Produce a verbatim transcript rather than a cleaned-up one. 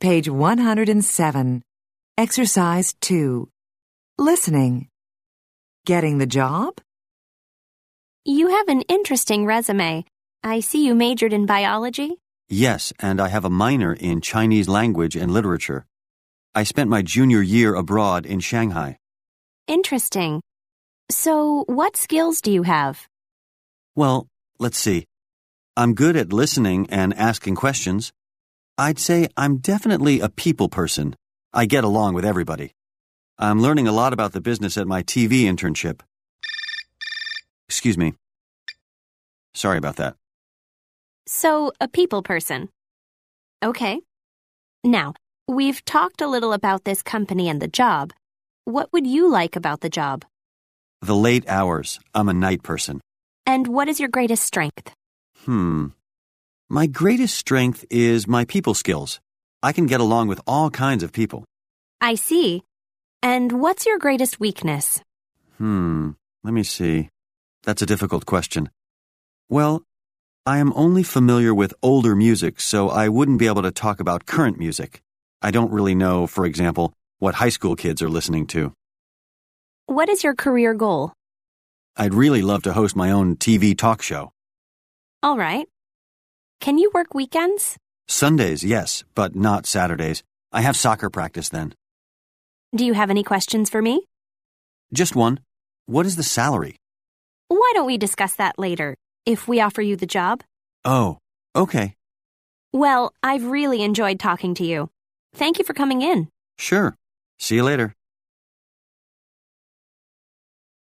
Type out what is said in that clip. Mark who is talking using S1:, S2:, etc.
S1: Page one hundred seven. Exercise two. Listening. Getting the job?
S2: You have an interesting resume. I see you majored in biology.
S3: Yes, and I have a minor in Chinese language and literature. I spent my junior year abroad in Shanghai.
S2: Interesting. So, what skills do you have?
S3: Well, let's see. I'm good at listening and asking questions. I'd say I'm definitely a people person. I get along with everybody. I'm learning a lot about the business at my T V internship. Excuse me. Sorry about that.
S2: So, a people person. Okay. Now, we've talked a little about this company and the job. What would you like about the job?
S3: The late hours. I'm a night person.
S2: And what is your greatest strength?
S3: Hmm. My greatest strength is my people skills. I can get along with all kinds of people.
S2: I see. And what's your greatest weakness?
S3: Hmm. Let me see. That's a difficult question. Well, I am only familiar with older music, so I wouldn't be able to talk about current music. I don't really know, for example, what high school kids are listening to.
S2: What is your career goal?
S3: I'd really love to host my own T V talk show.
S2: All right. Can you work weekends?
S3: Sundays, yes, but not Saturdays. I have soccer practice then.
S2: Do you have any questions for me?
S3: Just one. What is the salary?
S2: Why don't we discuss that later, if we offer you the job?
S3: Oh, okay.
S2: Well, I've really enjoyed talking to you. Thank you for coming in.
S3: Sure. See you later.